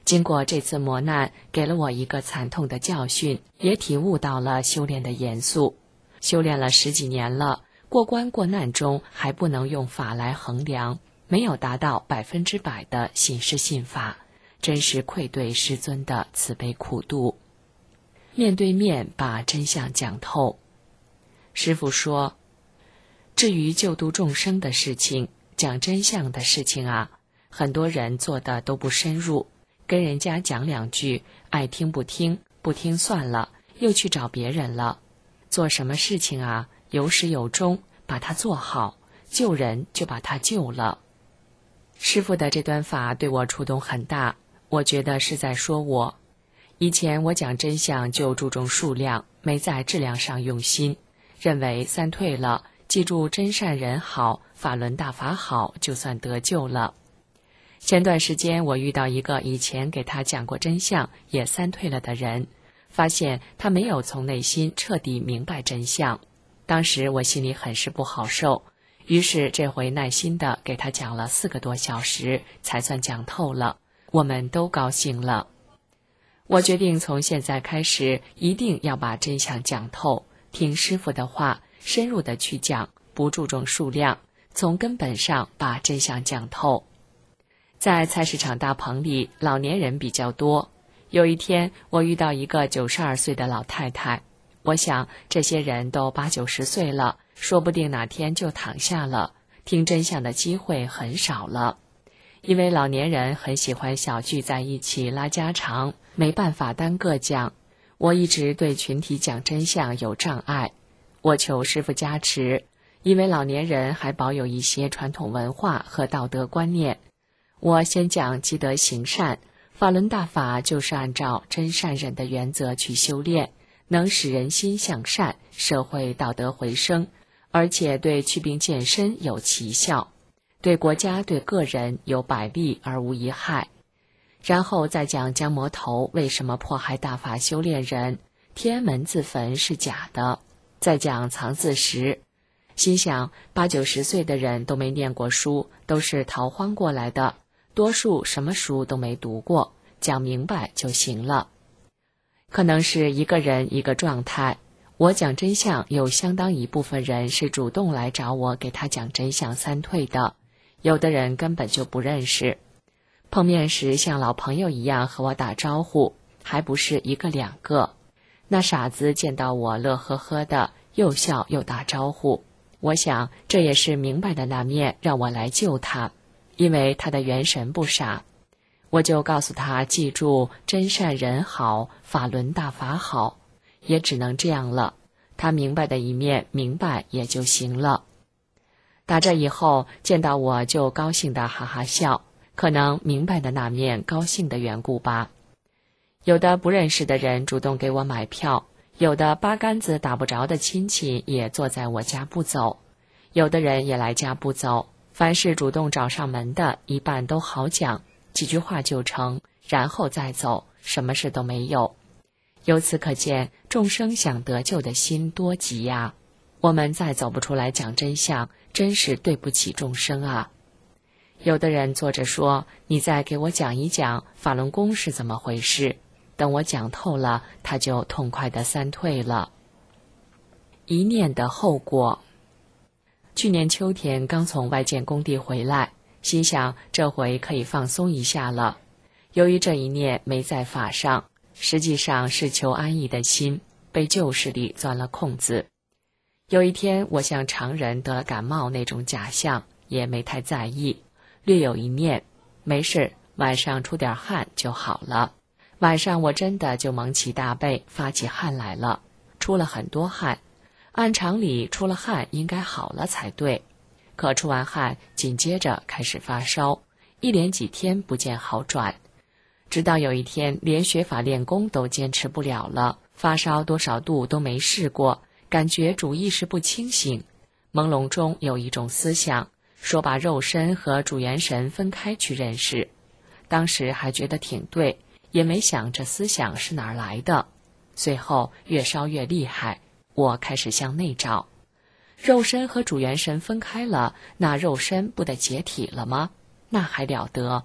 Speaker 5: 经过这次磨难，给了我一个惨痛的教训，也体悟到了修炼的严肃。修炼了十几年了，过关过难中还不能用法来衡量，没有达到百分之百的信师信法，真是愧对师尊的慈悲苦度。面对面把真相讲透。师父说，至于救度众生的事情，讲真相的事情啊，很多人做的都不深入，跟人家讲两句，爱听不听，不听算了，又去找别人了。做什么事情啊，有始有终，把它做好，救人就把它救了。师父的这段法对我触动很大，我觉得是在说我。以前我讲真相就注重数量，没在质量上用心，认为三退了，记住真善人好，法轮大法好，就算得救了。前段时间我遇到一个以前给他讲过真相也三退了的人，发现他没有从内心彻底明白真相。当时我心里很是不好受，于是这回耐心地给他讲了四个多小时，才算讲透了。我们都高兴了。我决定从现在开始一定要把真相讲透，听师父的话，深入地去讲，不注重数量，从根本上把真相讲透。在菜市场大棚里，老年人比较多。有一天，我遇到一个九十二岁的老太太。我想，这些人都八九十岁了，说不定哪天就躺下了，听真相的机会很少了。因为老年人很喜欢小聚在一起拉家常，没办法单个讲。我一直对群体讲真相有障碍，我求师父加持，因为老年人还保有一些传统文化和道德观念。我先讲积德行善，法轮大法就是按照真善忍的原则去修炼，能使人心向善，社会道德回升，而且对祛病健身有奇效，对国家对个人有百利而无一害。然后再讲姜魔头为什么迫害大法修炼人，天安门自焚是假的。再讲藏字石，心想八九十岁的人都没念过书，都是逃荒过来的，多数什么书都没读过，讲明白就行了。可能是一个人一个状态，我讲真相有相当一部分人是主动来找我给他讲真相三退的，有的人根本就不认识，碰面时像老朋友一样和我打招呼，还不是一个两个。那傻子见到我乐呵呵的，又笑又打招呼，我想这也是明白的那面让我来救他，因为他的元神不傻。我就告诉他记住真善人好，法轮大法好，也只能这样了，他明白的一面明白也就行了。打这以后见到我就高兴的哈哈笑，可能明白的那面高兴的缘故吧。有的不认识的人主动给我买票，有的八竿子打不着的亲戚也坐在我家不走，有的人也来家不走，凡是主动找上门的一半都好讲，几句话就成，然后再走，什么事都没有。由此可见，众生想得救的心多急呀！我们再走不出来讲真相，真是对不起众生啊！有的人坐着说，你再给我讲一讲法轮功是怎么回事，等我讲透了，他就痛快的三退了。一念的后果。去年秋天刚从外建工地回来，心想这回可以放松一下了。由于这一念没在法上，实际上是求安逸的心，被旧势力钻了空子。有一天我像常人得了感冒那种假象，也没太在意，略有一念，没事，晚上出点汗就好了。晚上我真的就蒙起大被，发起汗来了，出了很多汗。按常理出了汗应该好了才对，可出完汗紧接着开始发烧，一连几天不见好转。直到有一天连学法练功都坚持不了了，发烧多少度都没试过，感觉主意识不清醒，朦胧中有一种思想，说把肉身和主元神分开去认识。当时还觉得挺对，也没想这思想是哪儿来的。随后越烧越厉害，我开始向内找，肉身和主元神分开了，那肉身不得解体了吗？那还了得！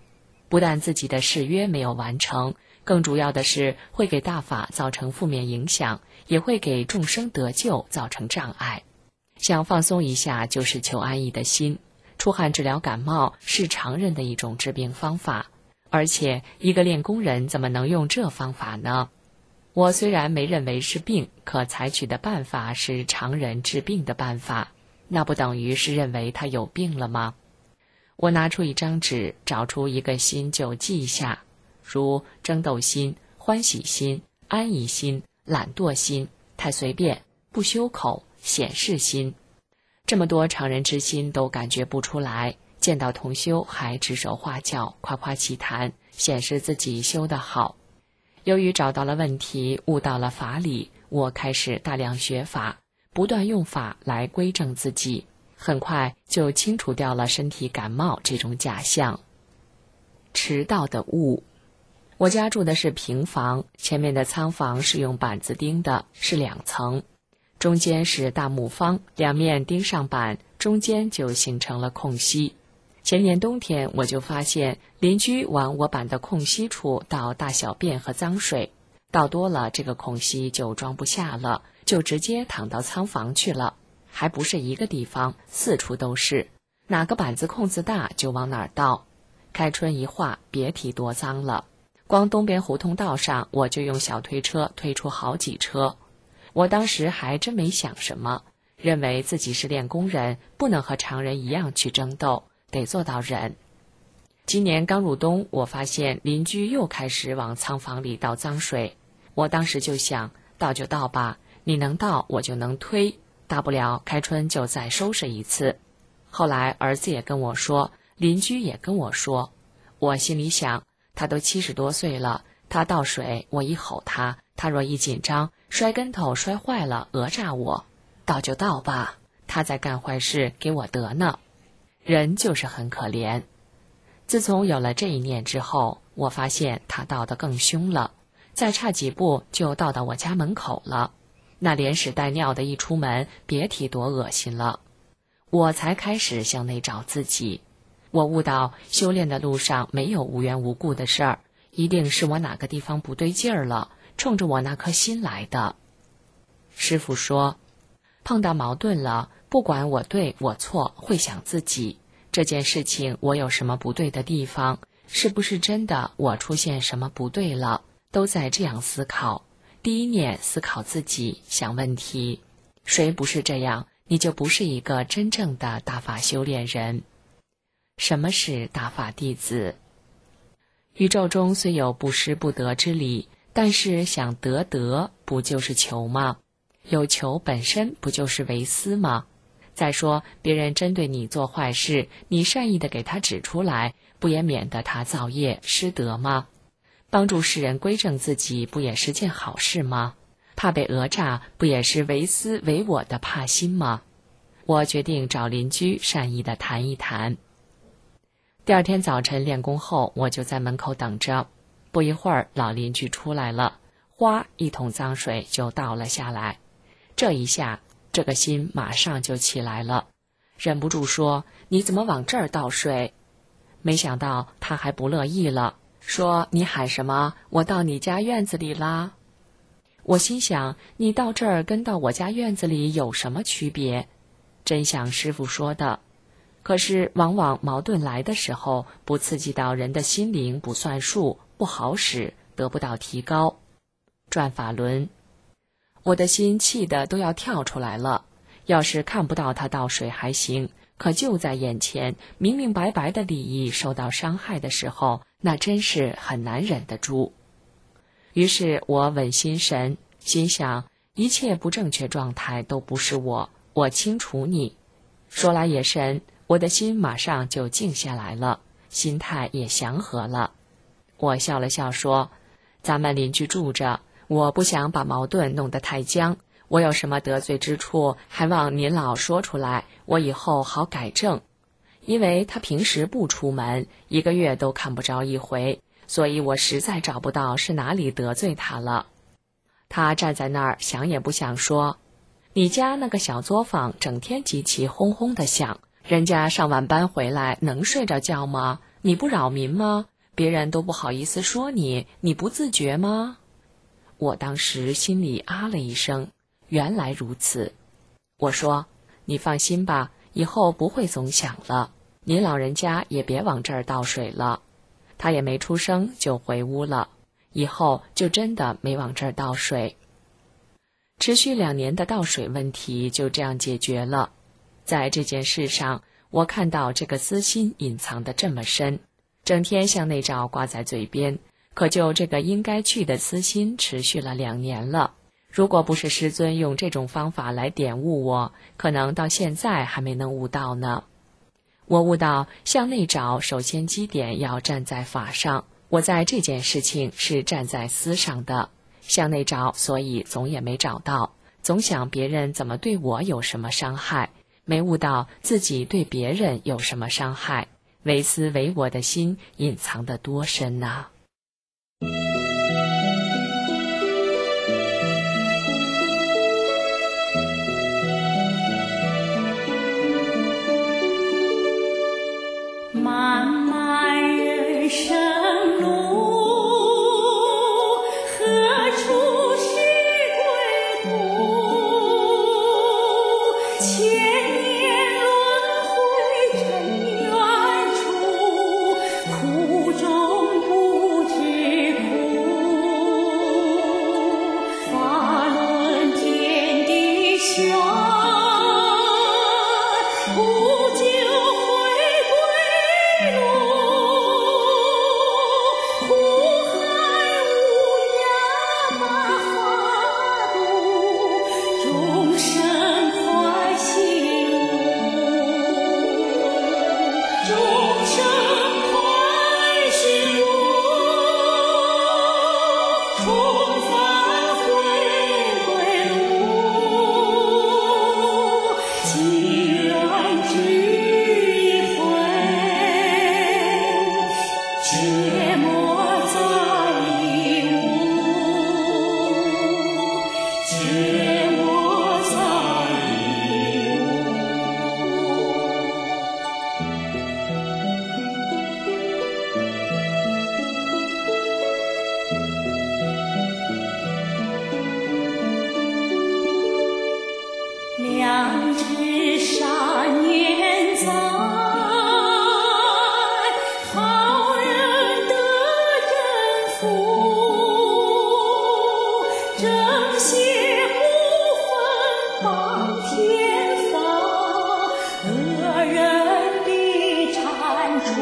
Speaker 5: 不但自己的誓约没有完成，更主要的是会给大法造成负面影响，也会给众生得救造成障碍。想放松一下就是求安逸的心，出汗治疗感冒是常人的一种治病方法，而且一个练功人怎么能用这方法呢？我虽然没认为是病，可采取的办法是常人治病的办法，那不等于是认为他有病了吗？我拿出一张纸，找出一个心就记下，如争斗心、欢喜心、安逸心、懒惰心、太随便、不修口、显示心。这么多常人之心都感觉不出来，见到同修还指手画脚，夸夸其谈，显示自己修得好。由于找到了问题，悟到了法理，我开始大量学法，不断用法来归正自己，很快就清除掉了身体感冒这种假象。迟到的悟。我家住的是平房，前面的仓房是用板子钉的，是两层，中间是大木方，两面钉上板，中间就形成了空隙。前年冬天我就发现邻居往我板的空隙处倒大小便和脏水，倒多了这个空隙就装不下了，就直接淌到仓房去了，还不是一个地方，四处都是，哪个板子空子大就往哪儿倒。开春一化，别提多脏了，光东边胡同道上我就用小推车推出好几车。我当时还真没想什么，认为自己是练功人，不能和常人一样去争斗，得做到忍。今年刚入冬，我发现邻居又开始往仓房里倒脏水，我当时就想，倒就倒吧，你能倒我就能推，大不了开春就再收拾一次。后来儿子也跟我说，邻居也跟我说，我心里想，他都七十多岁了，他倒水我一吼他，他若一紧张摔跟头摔坏了讹诈我，倒就倒吧，他在干坏事给我得呢。人就是很可怜。自从有了这一念之后，我发现他倒得更凶了，再差几步就倒到我家门口了，那连屎带尿的一出门，别提多恶心了。我才开始向内找自己，我悟到修炼的路上没有无缘无故的事儿，一定是我哪个地方不对劲儿了，冲着我那颗心来的。师父说，碰到矛盾了，不管我对我错，会想自己，这件事情我有什么不对的地方，是不是真的我出现什么不对了，都在这样思考。第一念思考自己，想问题，谁不是这样，你就不是一个真正的大法修炼人。什么是大法弟子？宇宙中虽有不失不得之理，但是想得得，不就是求吗？有求本身不就是为私吗？再说别人针对你做坏事，你善意的给他指出来，不也免得他造业失德吗？帮助世人归正自己，不也是件好事吗？怕被讹诈，不也是为私为我的怕心吗？我决定找邻居善意的谈一谈。第二天早晨练功后，我就在门口等着，不一会儿老邻居出来了，哗一桶脏水就倒了下来。这一下这个心马上就起来了，忍不住说，你怎么往这儿倒水？没想到他还不乐意了，说，你喊什么？我到你家院子里啦。我心想，你到这儿跟到我家院子里有什么区别？真像师父说的，可是往往矛盾来的时候，不刺激到人的心灵不算数，不好使，得不到提高。转法轮，我的心气得都要跳出来了，要是看不到他倒水还行，可就在眼前，明明白白的利益受到伤害的时候，那真是很难忍得住。于是我稳心神，心想，一切不正确状态都不是我，我清除你。说来也神，我的心马上就静下来了，心态也祥和了。我笑了笑说，咱们邻居住着，我不想把矛盾弄得太僵，我有什么得罪之处，还望您老说出来，我以后好改正。因为他平时不出门，一个月都看不着一回，所以我实在找不到是哪里得罪他了。他站在那儿想也不想说，你家那个小作坊整天机器轰轰的响，人家上晚班回来能睡着觉吗？你不扰民吗？ 别人都不好意思说你，你不自觉吗？我当时心里啊了一声，原来如此。我说，你放心吧，以后不会总想了，您老人家也别往这儿倒水了。他也没出声就回屋了，以后就真的没往这儿倒水。持续两年的倒水问题就这样解决了。在这件事上，我看到这个私心隐藏得这么深，整天向内照挂在嘴边，可就这个应该去的私心持续了两年了。如果不是师尊用这种方法来点悟我，可能到现在还没能悟到呢。我悟到向内找，首先基点要站在法上，我在这件事情是站在思上的，向内找，所以总也没找到，总想别人怎么对我有什么伤害，没悟到自己对别人有什么伤害，唯私唯我的心隐藏得多深呐、
Speaker 11: 漫漫人生路，何处是归途？千年轮回尘缘处，苦中不知苦。法轮天地玄，不久两只山岩在，好人得真福，正邪不分邦天法，恶人必铲除。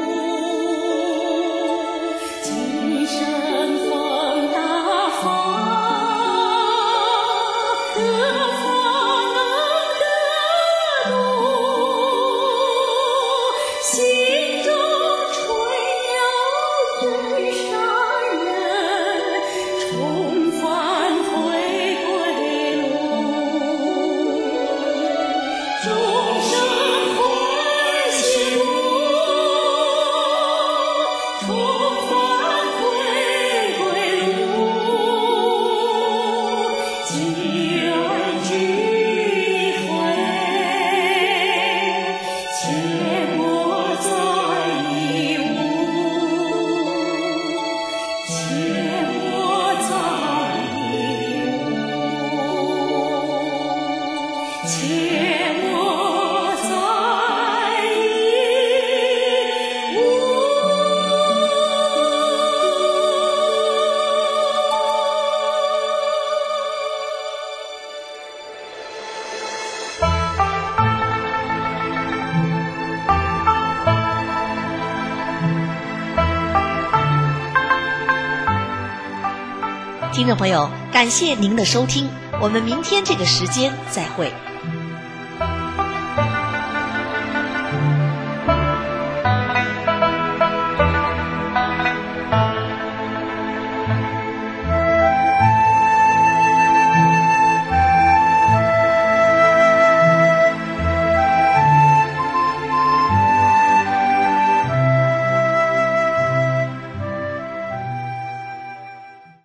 Speaker 11: 今生逢大法，得法心中纯了真善人，重返回归路，众生欢喜路，重返回归路，机缘聚会，切莫再疑悟，切莫再疑悟，切莫再疑悟。
Speaker 2: 听众朋友，感谢您的收听，我们明天这个时间再会。